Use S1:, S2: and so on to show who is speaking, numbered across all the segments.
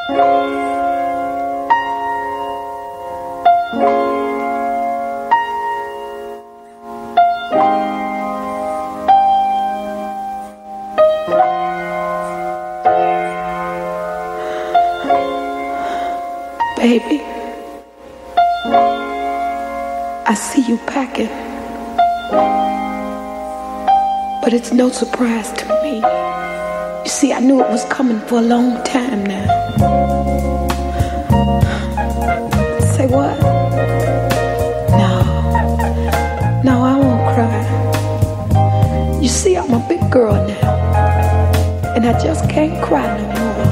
S1: Baby, I see you packing, but it's no surprise to me. You see, I knew it was coming for a long time now. Say what? No, I won't cry. You see, I'm a big girl now, and I just can't cry no more.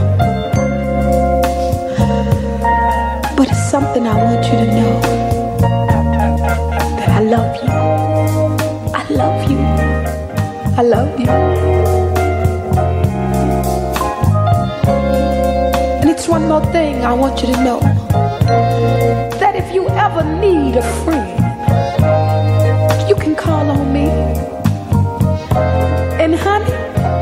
S1: But it's something I want you to know, that I love you. I love you. I love you. And it's one more thing I want you to know, that if you ever need a friend, you can call on me. And honey,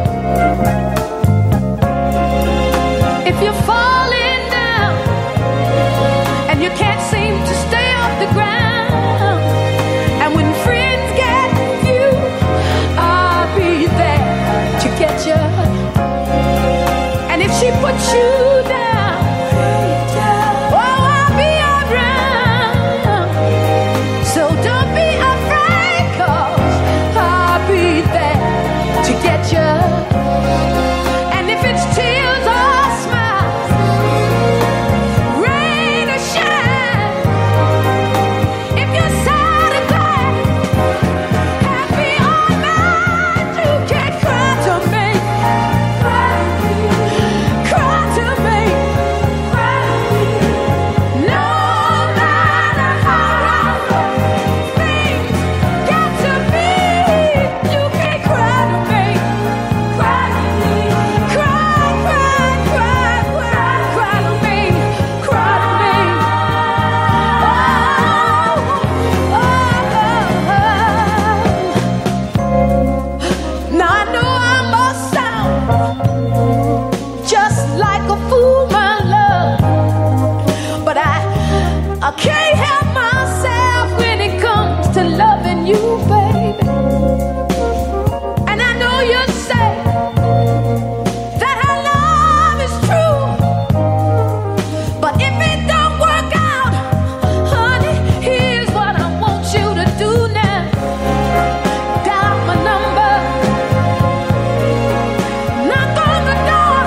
S1: if you're falling down and you can't seem to stay off the ground, and when friends get you, I'll be there to get you. And if she puts you down, oh, I'll be around. So don't be afraid, 'cause I'll be there to get you. And if it's tears or smiles, rain or shine, if you're sad or glad, happy or mad, you can cry to me. Cry to me. No matter how things get to be, you can cry to me. Cry to me. Cry, cry, cry, cry, cry to me. Cry to me. Now I know I must sound just like a fool, my love, but I can't help myself when it comes to loving you, baby. And I know you say that our love is true, but if it don't work out, honey, here's what I want you to do now. Dial my number, knock on the door,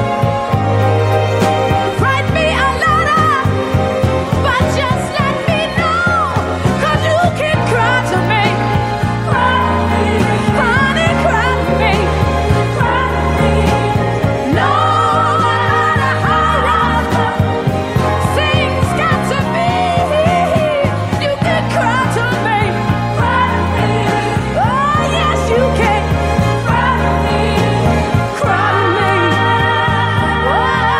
S1: write me a letter, but just let me know, 'cause you can cry to me. Cry to me. Honey, cry to me. Cry to me. No matter how wrong things got to be, you can cry to me. Cry to me. Oh, yes, you can. Cry to me. Cry to me. Oh,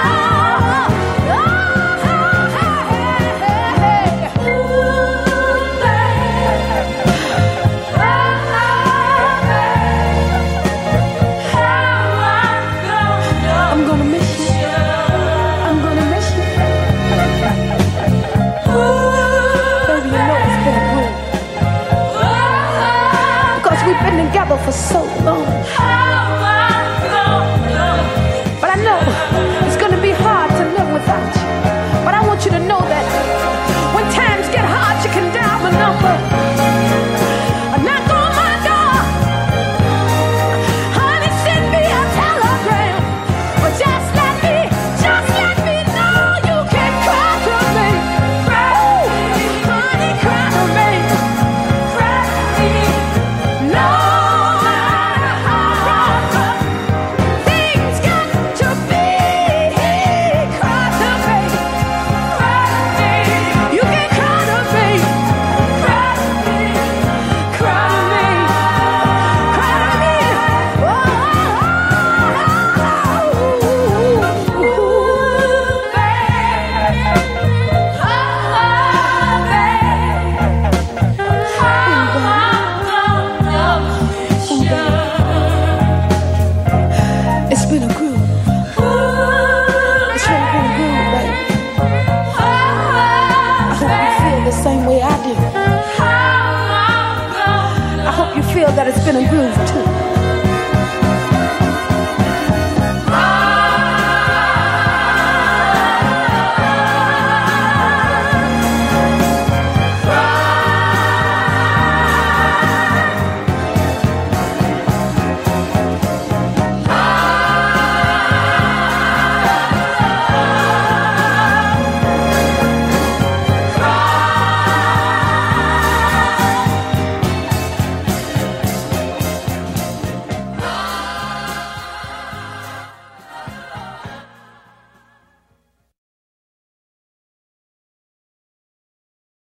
S1: I'm gonna miss you. I'm gonna miss you. Baby, you know it's been a while, 'cause we've been together for so long.